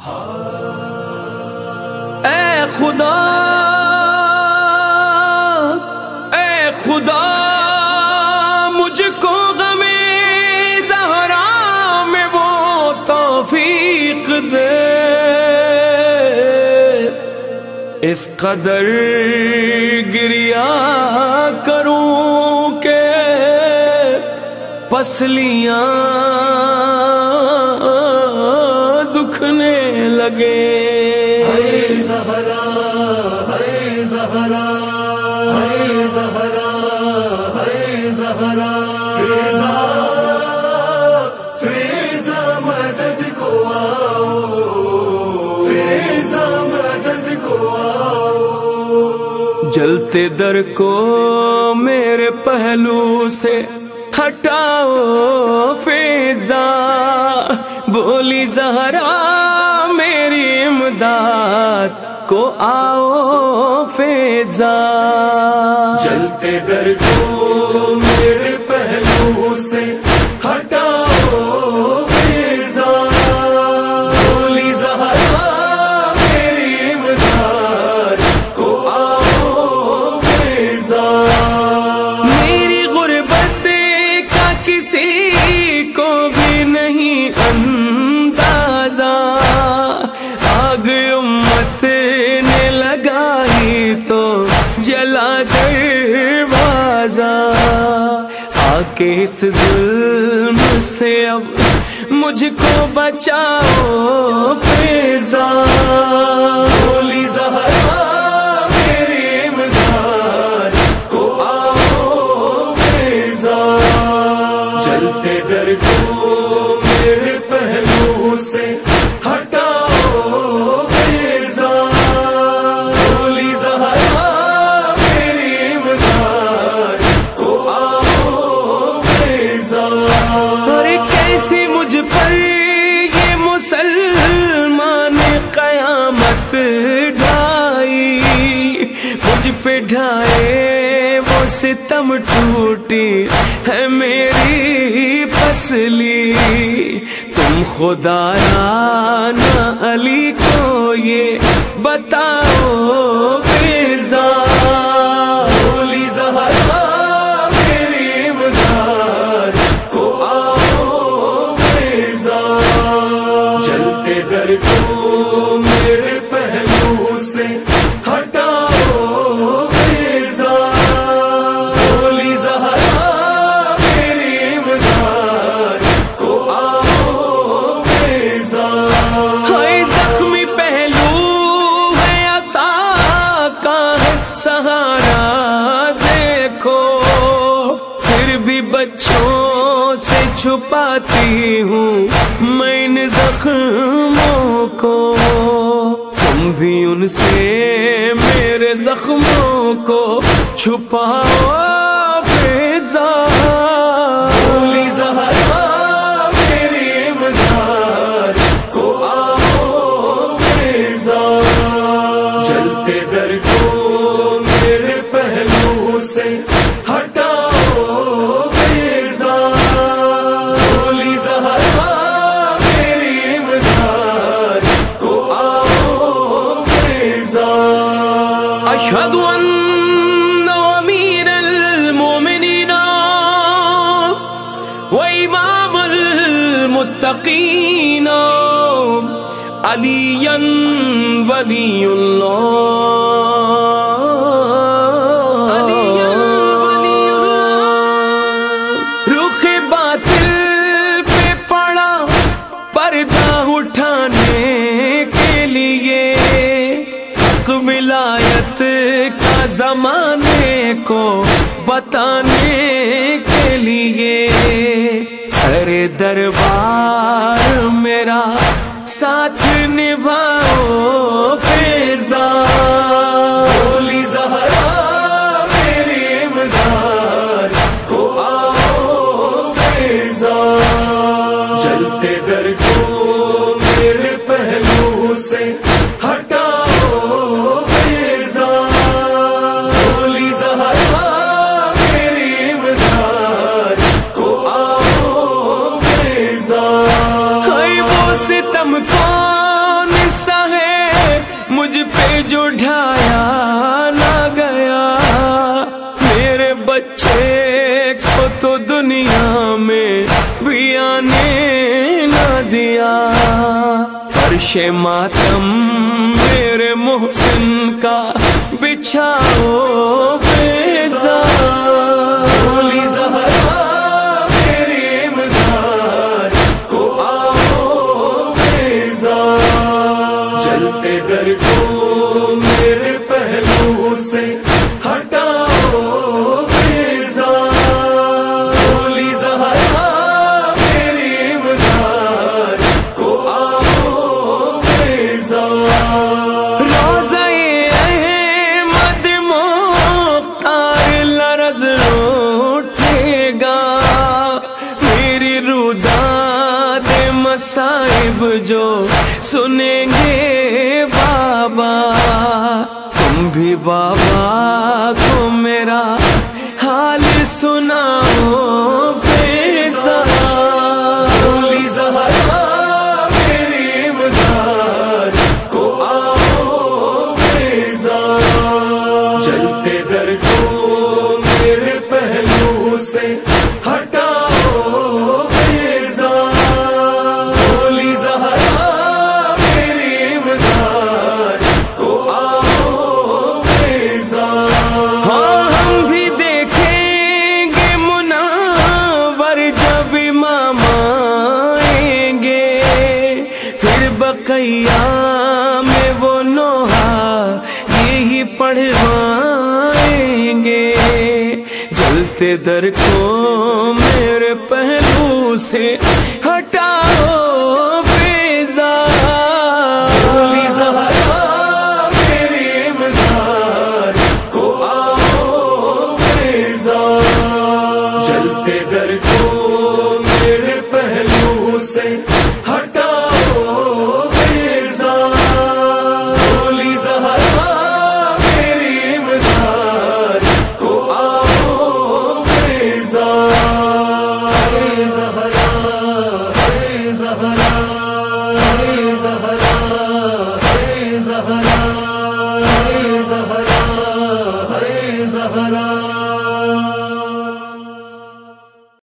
اے خدا اے خدا مجھ کو غم زہرا میں وہ توفیق دے، اس قدر گریا کروں کہ پسلیاں دکھنے لگے۔ ہے زہرا ہے زہرا ہے زہرا ہے زہرا، فیضا فیضا مدد کو آؤ، فیضا مدد کو آؤ۔ جلتے در کو میرے پہلو سے ہٹاؤ فیضا، بولی زہرا میری امداد کو آؤ فیضا۔ جلتے در کو میرے پہلو سے ہٹاؤ فیضا، بولی زہرا میری امداد کو آؤ فیضا۔ میری غربت کا کسی کو بھی نہیں اندازہ، آگ امت نے لگائی تو جلا دروازہ، آ کے اس ظلم سے اب مجھ کو بچاؤ فیضا، بولی زہرا میری امداد کو آؤ فیضا۔ جلتے در کو میرے پہلو سے ہٹاؤ فیضا، بولی زہرا میری امداد کو آؤ فیضا۔ اور کیسی مجھ پر یہ مسلمان قیامت ڈھائی، مجھ پہ ڈھائے وہ ستم، ٹوٹی ہے میری پسلی، تم خدایا نہ علی کو یہ بتاؤ فیضا، بولی زہرا میری امداد کو آؤ فیضا۔ جلتے در کو میرے پہلو سے ہٹاؤ فیضا، بولی زہرا میری امداد کو آؤ فیضا۔ ہائے زخمی پہلو ہے عصا کا ہے سہارا دیکھو، پھر بھی بچوں سے چھپاتی ہوں میں ان زخموں کو، تم بھی ان سے میرے زخموں کو چھپاؤ فیضا، بولی زہرا میری امداد کو آؤ فیضا۔ جلتے در کو میرے پہلو سے ہٹاؤ فیضا، بولی زہرا میری امداد کو آؤ فیضا۔ اشہد ان امیر المومنین و امام المتقین علی ولی اللہ، رخ باطل پہ پڑا پردہ اٹھانے کے لیے، حق ولایت کا زمانے کو بتانے کے لیے، سر دربار میرا ساتھ نبھاؤ فیضا، بولی زہرا میری امداد کو آؤ فیضا۔ جلتے در کو میرے پہلو سے ہٹاؤ فیضا، بولی زہرا میری امداد کو آؤ فیضا۔ ہائے وہ ستم کون مجھ پہ جو ڈھایا نہ گیا، میرے بچے کو تو دنیا میں بھی آنے نہ دیا۔ فرش ماتم میرے محسن کا بچھاؤ بیزا، بھولی زہرا میری امداد کو آؤ بیزا، جلتے در کو میرے پہلو سے ہٹاؤ بیزا، بھولی زہرا میری امداد کو آؤ بیزا۔ روضہ احمد مختار لرز اٹھے گا، میری روداد مصائب جو سنیں گے بابا، تم بھی بابا کو میرا حال سناؤ بیزا، بھولی زہرا میری امداد کو آؤ بیزا، جلتے در کو میرے پہلو سے ہٹاؤ بیزا، بھولی زہرا میری امداد کو آؤ بیزا۔ ہاں ہم بھی دیکھیں گے منور جب امام آئیں گے، پھر بقیہ میں وہ نوحہ یہی پڑھوائیں گے، جلتے در کو میرے پہلو سے